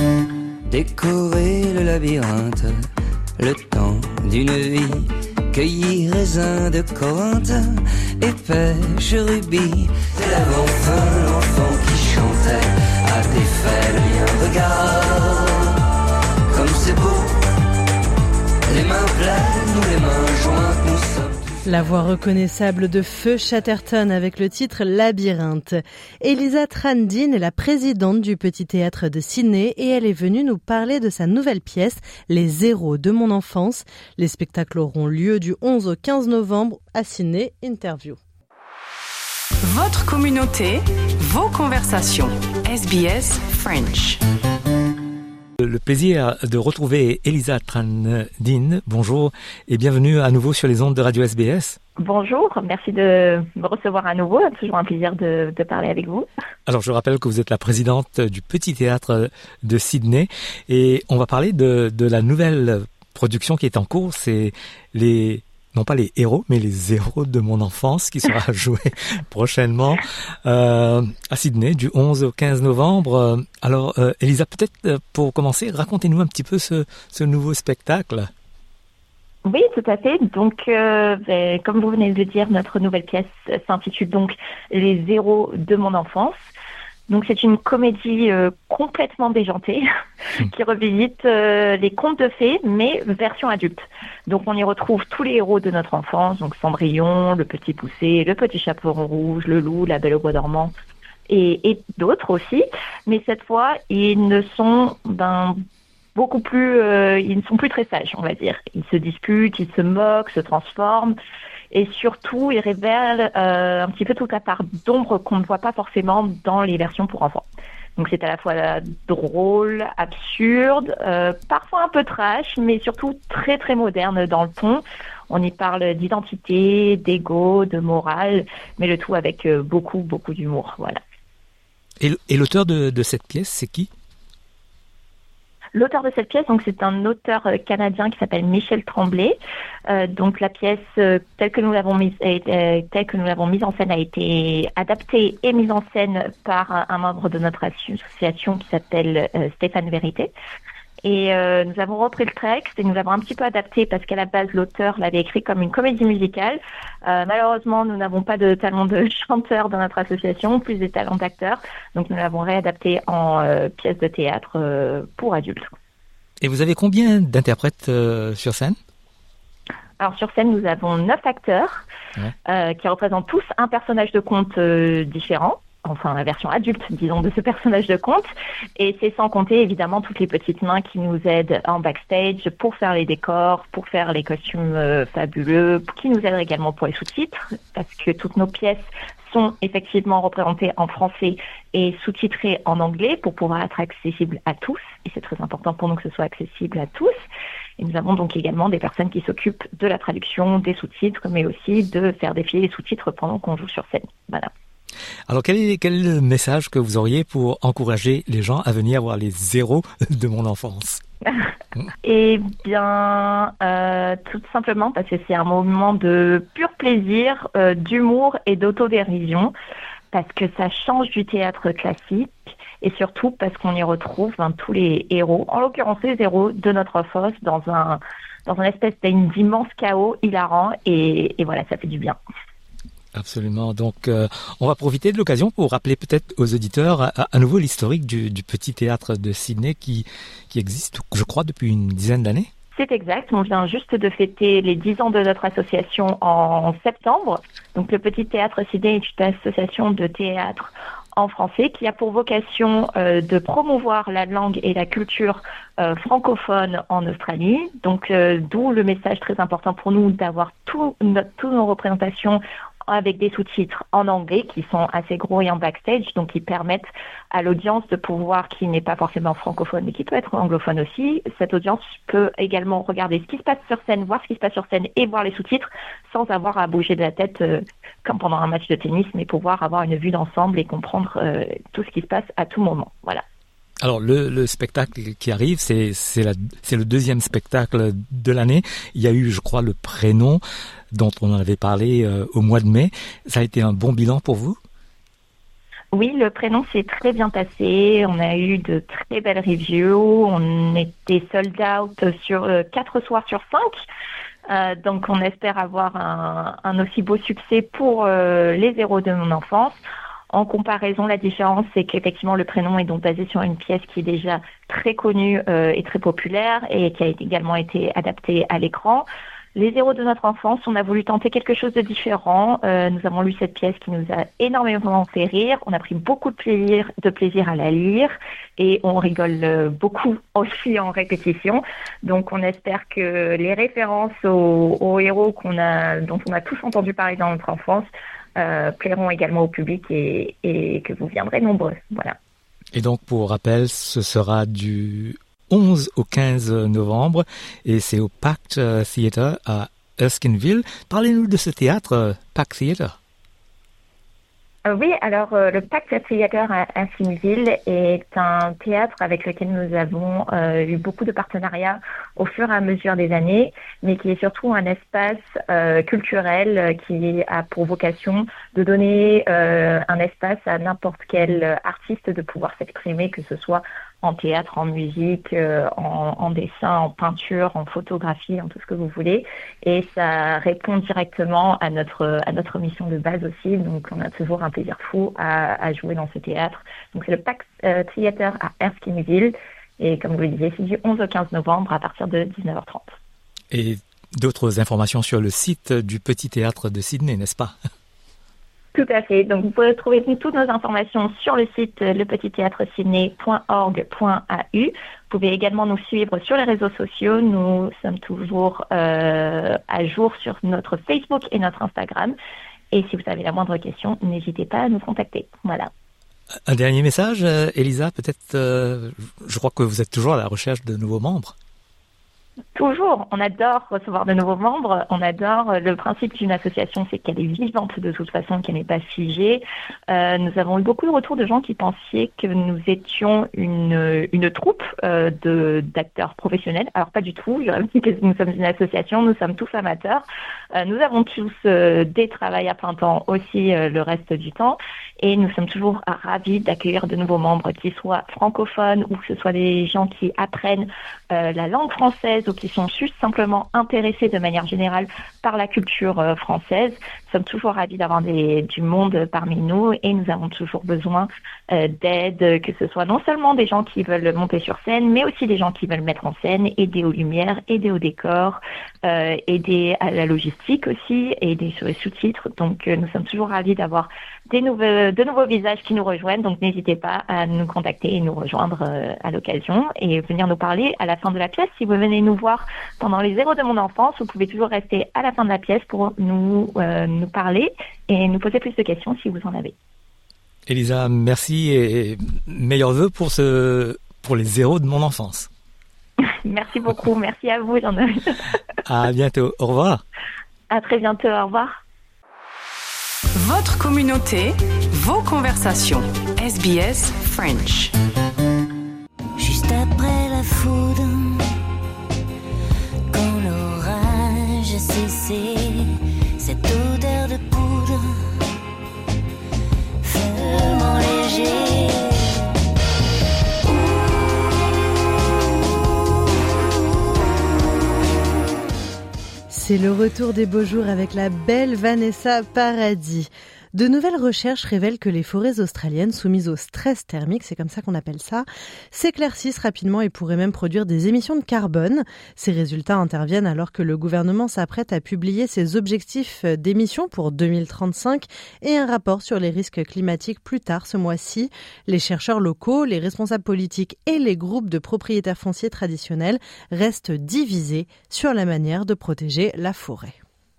S6: Décorer le labyrinthe, le temps d'une vie. Cueillir raisin de Corinthe et pêche rubis. C'est enfin l'enfant qui chantait à tes faits le lien. Regarde comme c'est beau. Les mains pleines ou les mains jointes, nous sommes.
S4: La voix reconnaissable de Feu Chatterton avec le titre Labyrinthe. Elisa Trandin est la présidente du Petit Théâtre de Sydney et elle est venue nous parler de sa nouvelle pièce, Les héros de mon enfance. Les spectacles auront lieu du onze au quinze novembre à Sydney. Interview.
S16: Votre communauté, vos conversations. S B S French.
S17: Le plaisir de retrouver Elisa Trandin. Bonjour et bienvenue à nouveau sur les ondes de Radio S B S.
S7: Bonjour, merci de me recevoir à nouveau. C'est toujours un plaisir de, de parler avec vous.
S17: Alors je rappelle que vous êtes la présidente du Petit Théâtre de Sydney et on va parler de, de la nouvelle production qui est en cours. C'est les... non pas les héros, mais les héros de mon enfance qui sera joué prochainement euh, à Sydney du onze au quinze novembre. Alors, euh, Elisa, peut-être pour commencer, racontez-nous un petit peu ce, ce nouveau spectacle.
S7: Oui, tout à fait. Donc, euh, ben, comme vous venez de le dire, notre nouvelle pièce s'intitule donc Les héros de mon enfance. Donc c'est une comédie euh, complètement déjantée qui revisite euh, les contes de fées, mais version adulte. Donc on y retrouve tous les héros de notre enfance, donc Cendrillon, le Petit Poucet, le Petit Chaperon Rouge, le Loup, la Belle au Bois dormant, et, et d'autres aussi. Mais cette fois, ils ne sont ben, beaucoup plus, euh, ils ne sont plus très sages, on va dire. Ils se disputent, ils se moquent, se transforment. Et surtout, il révèle euh, un petit peu toute la part d'ombre qu'on ne voit pas forcément dans les versions pour enfants. Donc c'est à la fois drôle, absurde, euh, parfois un peu trash, mais surtout très très moderne dans le ton. On y parle d'identité, d'ego, de morale, mais le tout avec euh, beaucoup beaucoup d'humour. Voilà.
S17: Et, et l'auteur de, de cette pièce, c'est qui ?
S7: L'auteur de cette pièce, donc c'est un auteur canadien qui s'appelle Michel Tremblay. Euh, donc la pièce euh, telle que nous l'avons mise, euh, telle que nous l'avons mise en scène a été adaptée et mise en scène par un, un membre de notre association qui s'appelle euh, Stéphane Vérité. Et euh, nous avons repris le texte et nous l'avons un petit peu adapté parce qu'à la base l'auteur l'avait écrit comme une comédie musicale. Euh, malheureusement, nous n'avons pas de talent de chanteur dans notre association, plus des talents d'acteurs. Donc nous l'avons réadapté en euh, pièce de théâtre euh, pour adultes.
S17: Et vous avez combien d'interprètes euh, sur scène ?
S7: Alors sur scène, nous avons neuf acteurs ouais. euh, qui représentent tous un personnage de conte euh, différent. Enfin la version adulte, disons, de ce personnage de conte. Et c'est sans compter, évidemment, toutes les petites mains qui nous aident en backstage pour faire les décors, pour faire les costumes euh, fabuleux, qui nous aident également pour les sous-titres, parce que toutes nos pièces sont effectivement représentées en français et sous-titrées en anglais pour pouvoir être accessibles à tous. Et c'est très important pour nous que ce soit accessible à tous. Et nous avons donc également des personnes qui s'occupent de la traduction, des sous-titres, mais aussi de faire défiler les sous-titres pendant qu'on joue sur scène. Voilà.
S17: Alors, quel est, quel est le message que vous auriez pour encourager les gens à venir voir les héros de mon enfance ?
S7: Eh bien, euh, tout simplement parce que c'est un moment de pur plaisir, euh, d'humour et d'autodérision, parce que ça change du théâtre classique et surtout parce qu'on y retrouve hein, tous les héros, en l'occurrence les héros de notre enfance, dans un dans un espèce d'immense chaos hilarant et, et voilà, ça fait du bien.
S17: Absolument. Donc, euh, on va profiter de l'occasion pour rappeler peut-être aux auditeurs à, à nouveau l'historique du, du Petit Théâtre de Sydney qui, qui existe, je crois, depuis une dizaine d'années.
S7: C'est exact. On vient juste de fêter les dix ans de notre association en septembre. Donc, le Petit Théâtre Sydney est une association de théâtre en français qui a pour vocation euh, de promouvoir la langue et la culture euh, francophone en Australie. Donc, euh, d'où le message très important pour nous d'avoir tout notre, toutes nos représentations avec des sous-titres en anglais qui sont assez gros et en backstage, donc qui permettent à l'audience de pouvoir, qui n'est pas forcément francophone mais qui peut être anglophone aussi, cette audience peut également regarder ce qui se passe sur scène, voir ce qui se passe sur scène et voir les sous-titres sans avoir à bouger de la tête euh, comme pendant un match de tennis, mais pouvoir avoir une vue d'ensemble et comprendre euh, tout ce qui se passe à tout moment. Voilà.
S17: Alors le, le spectacle qui arrive, c'est c'est, la, c'est le deuxième spectacle de l'année. Il y a eu, je crois, le prénom dont on en avait parlé euh, au mois de mai. Ça a été un bon bilan pour vous?
S7: Oui, le prénom s'est très bien passé. On a eu de très belles reviews. On était sold out sur euh, quatre soirs sur cinq. Euh, donc on espère avoir un, un aussi beau succès pour euh, les héros de mon enfance. En comparaison, la différence, c'est qu'effectivement, le prénom est donc basé sur une pièce qui est déjà très connue euh, et très populaire et qui a également été adaptée à l'écran. Les héros de notre enfance, on a voulu tenter quelque chose de différent. Euh, nous avons lu cette pièce qui nous a énormément fait rire. On a pris beaucoup de plaisir, de plaisir à la lire et on rigole beaucoup aussi en répétition. Donc, on espère que les références aux, aux héros qu'on a, dont on a tous entendu parler dans notre enfance, Euh, plairont également au public et, et que vous viendrez nombreux. Voilà.
S17: Et donc, pour rappel, ce sera du onze au quinze novembre et c'est au Pact Theatre à Erskineville. Parlez-nous de ce théâtre, Pact Theatre.
S7: Euh, oui, alors euh, le Pact Theatre à Erskineville est un théâtre avec lequel nous avons euh, eu beaucoup de partenariats au fur et à mesure des années, mais qui est surtout un espace euh, culturel euh, qui a pour vocation de donner euh, un espace à n'importe quel artiste de pouvoir s'exprimer, que ce soit en théâtre, en musique, euh, en, en dessin, en peinture, en photographie, en tout ce que vous voulez. Et ça répond directement à notre à notre mission de base aussi. Donc, on a toujours un plaisir fou à, à jouer dans ce théâtre. Donc, c'est le Pact euh, Theatre à Erskineville. Et comme vous le disiez, c'est du onze au quinze novembre à partir de dix-neuf heures trente.
S17: Et d'autres informations sur le site du Petit Théâtre de Sydney, n'est-ce pas?
S7: Tout à fait. Donc, vous pouvez trouver toutes nos informations sur le site le petit théâtre sydney point org point a u. Vous pouvez également nous suivre sur les réseaux sociaux. Nous sommes toujours euh, à jour sur notre Facebook et notre Instagram. Et si vous avez la moindre question, n'hésitez pas à nous contacter. Voilà.
S17: Un dernier message, euh, Elisa, peut-être, euh, je crois que vous êtes toujours à la recherche de nouveaux membres.
S7: Toujours, on adore recevoir de nouveaux membres, on adore le principe d'une association, c'est qu'elle est vivante de toute façon, qu'elle n'est pas figée. Euh, nous avons eu beaucoup de retours de gens qui pensaient que nous étions une, une troupe euh, de, d'acteurs professionnels. Alors pas du tout, je dis que nous sommes une association, nous sommes tous amateurs. Euh, nous avons tous euh, des travails à plein temps aussi euh, le reste du temps et nous sommes toujours ravis d'accueillir de nouveaux membres, qu'ils soient francophones ou que ce soit des gens qui apprennent euh, la langue française ou qui sont juste simplement intéressés de manière générale par la culture euh, française. Nous sommes toujours ravis d'avoir des, du monde parmi nous et nous avons toujours besoin euh, d'aide, que ce soit non seulement des gens qui veulent monter sur scène, mais aussi des gens qui veulent mettre en scène, aider aux lumières, aider au décor, euh, aider à la logistique aussi, aider sur les sous-titres. Donc euh, nous sommes toujours ravis d'avoir des nouveaux, de nouveaux visages qui nous rejoignent. Donc n'hésitez pas à nous contacter et nous rejoindre euh, à l'occasion et venir nous parler à la fin de la pièce. Si vous venez nous voir pendant les héros de mon enfance, vous pouvez toujours rester à la fin de la pièce pour nous, euh, nous parler et nous poser plus de questions si vous en avez.
S17: Elisa, merci et meilleurs vœux pour, ce, pour les héros de mon enfance.
S7: Merci beaucoup, merci à vous, Jean-Noël.
S17: À bientôt, au revoir.
S7: À très bientôt, au revoir.
S16: Votre communauté, vos conversations. S B S French.
S2: Juste après la foudre, quand l'orage a cessé, cette odeur de poudre, feuillement léger.
S4: C'est le retour des beaux jours avec la belle Vanessa Paradis. De nouvelles recherches révèlent que les forêts australiennes soumises au stress thermique, c'est comme ça qu'on appelle ça, s'éclaircissent rapidement et pourraient même produire des émissions de carbone. Ces résultats interviennent alors que le gouvernement s'apprête à publier ses objectifs d'émissions pour deux mille trente-cinq et un rapport sur les risques climatiques plus tard ce mois-ci. Les chercheurs locaux, les responsables politiques et les groupes de propriétaires fonciers traditionnels restent divisés sur la manière de protéger la forêt.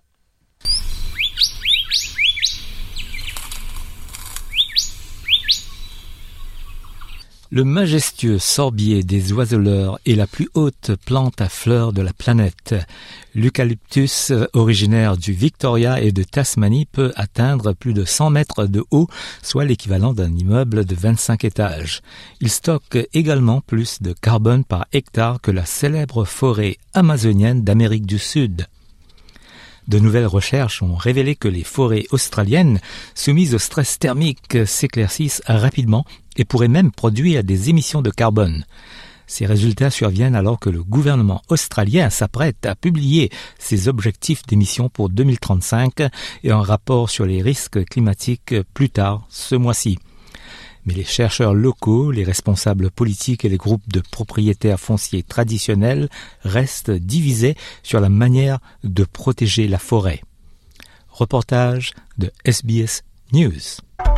S17: Le majestueux sorbier des oiseleurs est la plus haute plante à fleurs de la planète. L'eucalyptus, originaire du Victoria et de Tasmanie, peut atteindre plus de cent mètres de haut, soit l'équivalent d'un immeuble de vingt-cinq étages. Il stocke également plus de carbone par hectare que la célèbre forêt amazonienne d'Amérique du Sud. De nouvelles recherches ont révélé que les forêts australiennes soumises au stress thermique s'éclaircissent rapidement et pourraient même produire des émissions de carbone. Ces résultats surviennent alors que le gouvernement australien s'apprête à publier ses objectifs d'émissions pour deux mille trente-cinq et un rapport sur les risques climatiques plus tard ce mois-ci. Mais les chercheurs locaux, les responsables politiques et les groupes de propriétaires fonciers traditionnels restent divisés sur la manière de protéger la forêt. Reportage de S B S News.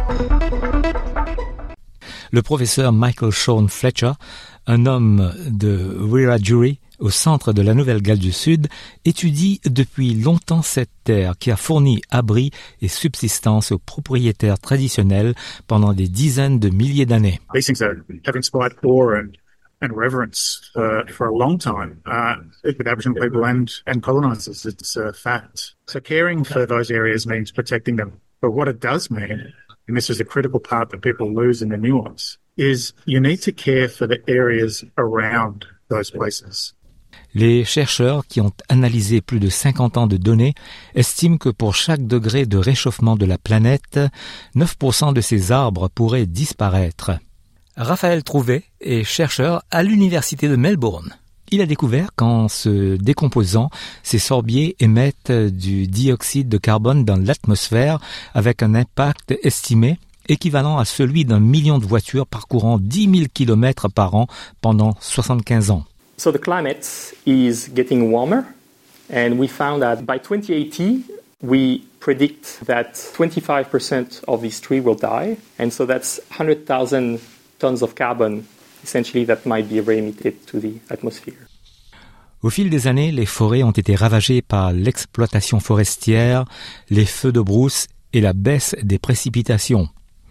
S17: Le professeur Michael Sean Fletcher, un homme de Wiradjuri, au centre de la Nouvelle-Galles du Sud, étudie depuis longtemps cette terre qui a fourni abri et subsistance aux propriétaires traditionnels pendant des dizaines de milliers d'années.
S8: These things are, have inspired awe and, and reverence for, for a long time uh, with Aboriginal people and, and colonisers. It's a fact. So caring for those areas means protecting them. But what it does mean, and this is a critical part that people lose in the nuance, is you need to care for the areas around those places.
S17: Les chercheurs qui ont analysé plus de cinquante ans de données estiment que pour chaque degré de réchauffement de la planète, neuf pour cent de ces arbres pourraient disparaître. Raphaël Trouvé est chercheur à l'Université de Melbourne. Il a découvert qu'en se décomposant, ces sorbiers émettent du dioxyde de carbone dans l'atmosphère avec un impact estimé équivalent à celui d'un million de voitures parcourant dix mille kilomètres par an pendant soixante-quinze ans.
S9: So the climate is getting warmer, and we found that by twenty eighty, we predict that twenty-five percent of these trees will die, and so that's one hundred thousand tons of carbon, essentially, that might be re-emitted to the atmosphere.
S17: Au fil des années, les forêts ont été ravagées par l'exploitation forestière, les feux de brousse et la baisse des précipitations.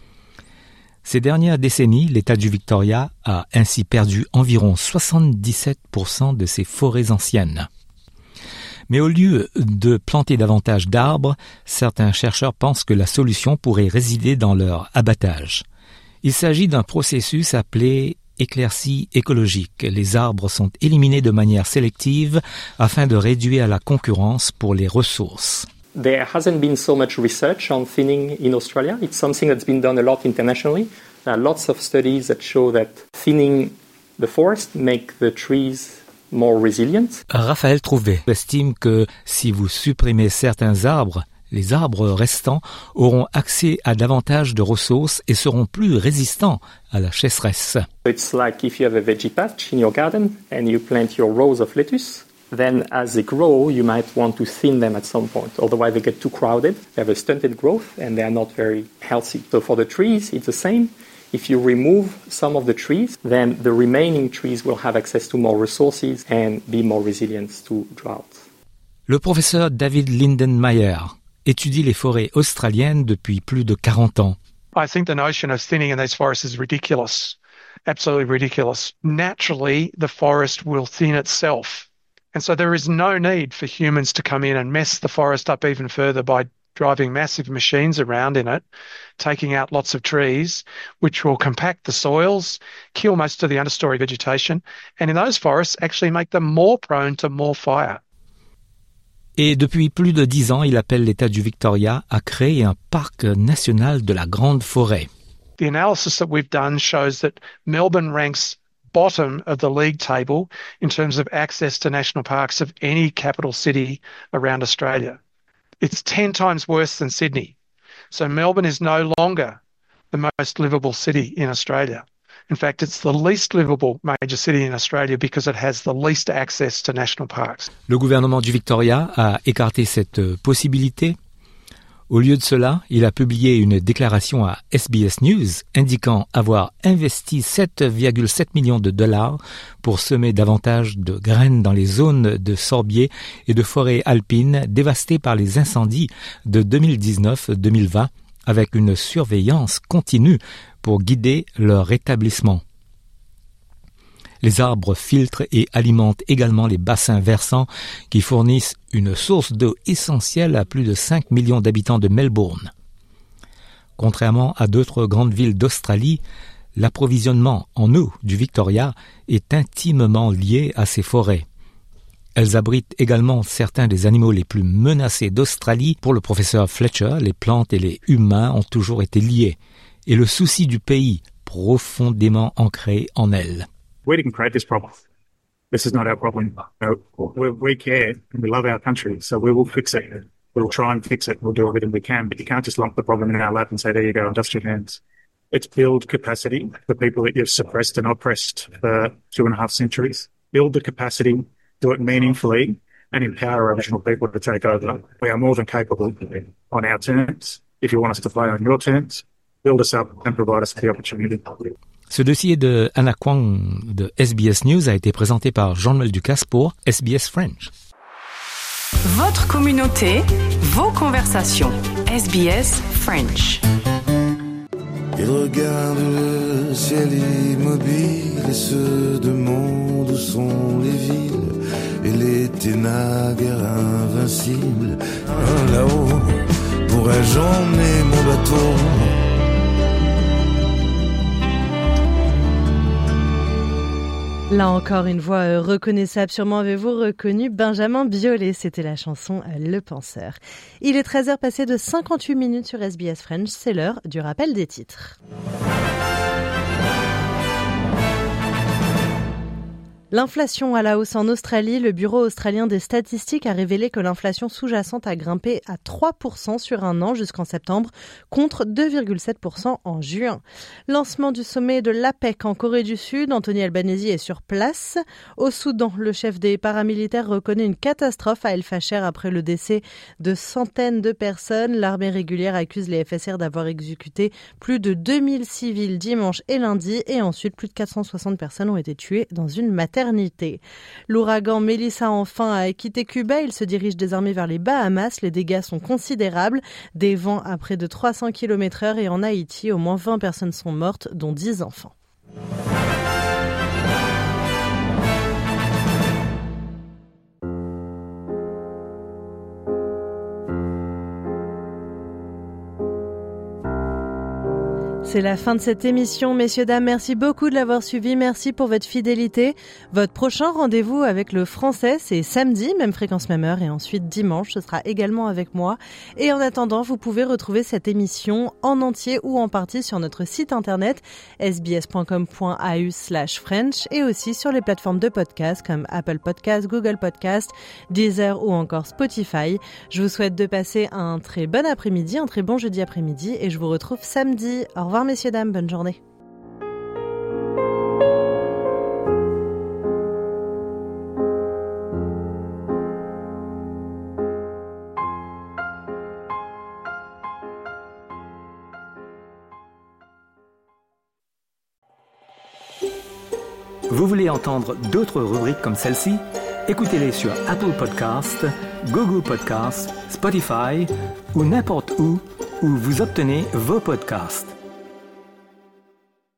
S17: Ces dernières décennies, l'État du Victoria a ainsi perdu environ soixante-dix-sept pour cent de ses forêts anciennes. Mais au lieu de planter davantage d'arbres, certains chercheurs pensent que la solution pourrait résider dans leur abattage. Il s'agit d'un processus appelé éclaircie écologique. Les arbres sont éliminés de manière sélective afin de réduire la concurrence pour les ressources.
S9: There hasn't been so much research on thinning in Australia. It's something that's been done a lot internationally. There are lots of studies that show that thinning the forest make the trees more resilient.
S17: Raphaël Trouvé estime que si vous supprimez certains arbres, les arbres restants auront accès à davantage de ressources et seront plus résistants à la sécheresse.
S9: It's like if you have a veggie patch in your garden and you plant your rows of lettuce. Then as they grow, you might want to thin them at some point. Otherwise, they get too crowded. They have a stunted growth, and they are not very healthy. So for the trees, it's the same. If you remove some of the trees, then the remaining trees will have access to more resources and be more resilient to drought.
S17: Le professeur David Lindenmayer étudie les forêts australiennes depuis plus de quarante ans.
S10: I think the notion of thinning in these forests is ridiculous. Absolutely ridiculous. Naturally, the forest will thin itself. And so there is no need for humans to come in and mess the forest up even further by driving massive machines around in it, taking out lots of trees, which will compact the soils, kill most of the understory vegetation, and in those forests actually make them more prone to more fire.
S17: Et depuis plus de dix ans, il appelle l'État du Victoria à créer un parc national de la Grande Forêt.
S10: The analysis that we've done shows that Melbourne ranks bottom of the league table in terms of access to national parks of any capital city around Australia. It's ten times worse than Sydney. So Melbourne is no longer the most livable city in Australia. In fact, it's the least livable major city in Australia because it has the least access to national parks.
S17: Le gouvernement du Victoria a écarté cette possibilité. Au lieu de cela, il a publié une déclaration à S B S News indiquant avoir investi sept virgule sept millions de dollars pour semer davantage de graines dans les zones de sorbiers et de forêts alpines dévastées par les incendies de deux mille dix-neuf deux mille vingt avec une surveillance continue pour guider leur rétablissement. Les arbres filtrent et alimentent également les bassins versants qui fournissent une source d'eau essentielle à plus de cinq millions d'habitants de Melbourne. Contrairement à d'autres grandes villes d'Australie, l'approvisionnement en eau du Victoria est intimement lié à ces forêts. Elles abritent également certains des animaux les plus menacés d'Australie. Pour le professeur Fletcher, les plantes et les humains ont toujours été liés, et le souci du pays profondément ancré en elles.
S8: We didn't create this problem. This is not our problem. No, we, we care and we love our country, so we will fix it. We'll try and fix it. We'll do everything we can, but you can't just lump the problem in our lap and say, there you go, and dust your hands. It's build capacity for people that you've suppressed and oppressed for two and a half centuries. Build the capacity, do it meaningfully, and empower Aboriginal people to take over. We are more than capable on our terms. If you want us to play on your terms, build us up and provide us the opportunity.
S17: Ce dossier de Anna Kwong de S B S News a été présenté par Jean-Noël Ducasse pour S B S French.
S16: Votre communauté, vos conversations. S B S French.
S11: Il regarde le ciel immobile et se demande où sont les villes. Elle était naguère invincible. Là-haut, pourrais-je emmener mon bateau?
S4: Là encore, une voix reconnaissable. Sûrement avez-vous reconnu Benjamin Biolay. C'était la chanson Le Penseur. Il est treize heures passées de cinquante-huit minutes sur S B S French. C'est l'heure du rappel des titres. L'inflation à la hausse en Australie. Le Bureau australien des statistiques a révélé que l'inflation sous-jacente a grimpé à trois pour cent sur un an jusqu'en septembre, contre deux virgule sept pour cent en juin. Lancement du sommet de l'APEC en Corée du Sud. Anthony Albanese est sur place. Au Soudan, le chef des paramilitaires reconnaît une catastrophe à El Fasher après le décès de centaines de personnes. L'armée régulière accuse les F S R d'avoir exécuté plus de deux mille civils dimanche et lundi, et ensuite plus de quatre cent soixante personnes ont été tuées dans une maternité. L'ouragan Melissa enfin a quitté Cuba. Il se dirige désormais vers les Bahamas. Les dégâts sont considérables. Des vents à près de trois cents kilomètres heure, et en Haïti, au moins vingt personnes sont mortes, dont dix enfants. C'est la fin de cette émission, messieurs, dames. Merci beaucoup de l'avoir suivi. Merci pour votre fidélité. Votre prochain rendez-vous avec le français, c'est samedi, même fréquence, même heure. Et ensuite, dimanche, ce sera également avec moi. Et en attendant, vous pouvez retrouver cette émission en entier ou en partie sur notre site internet s b s point com point a u slash french et aussi sur les plateformes de podcast comme Apple Podcast, Google Podcast, Deezer ou encore Spotify. Je vous souhaite de passer un très bon après-midi, un très bon jeudi après-midi, et je vous retrouve samedi. Au revoir, messieurs, dames, bonne journée.
S17: Vous voulez entendre d'autres rubriques comme celle-ci? Écoutez-les sur Apple Podcasts, Google Podcasts, Spotify ou n'importe où où vous obtenez vos podcasts.